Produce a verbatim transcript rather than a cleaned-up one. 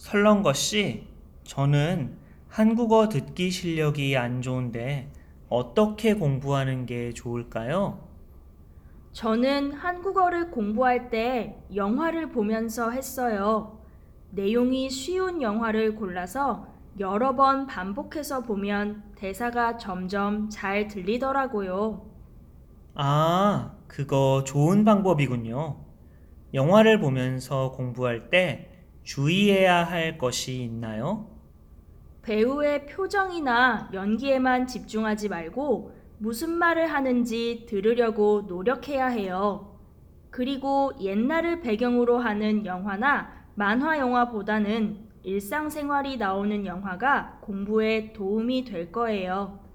설렁거 씨, 저는 한국어 듣기 실력이 안 좋은데 어떻게 공부하는 게 좋을까요? 저는 한국어를 공부할 때 영화를 보면서 했어요. 내용이 쉬운 영화를 골라서 여러 번 반복해서 보면 대사가 점점 잘 들리더라고요. 아, 그거 좋은 방법이군요. 영화를 보면서 공부할 때 주의해야 할 것이 있나요? 배우의 표정이나 연기에만 집중하지 말고 무슨 말을 하는지 들으려고 노력해야 해요. 그리고 옛날을 배경으로 하는 영화나 만화 영화보다는 일상생활이 나오는 영화가 공부에 도움이 될 거예요.